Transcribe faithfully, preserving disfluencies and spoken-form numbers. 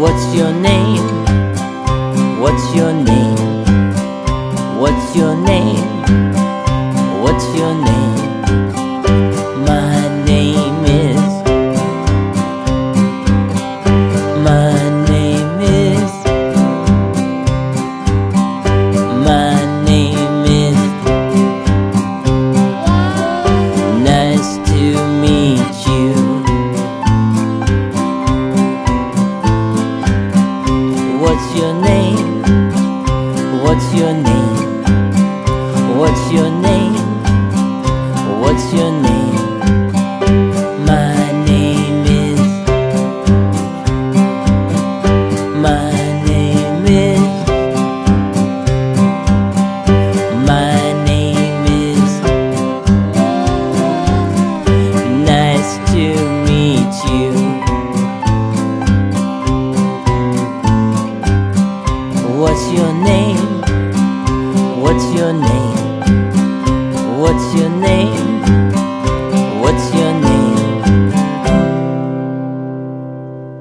What's your name? What's your name? What's your name? What's your name? My name is My name is My name is Nice to meet you. What's your name? What's your name? What's your name? What's your name? My name is My name is My name is Nice to meet you. What's your name? What's your name? What's your name?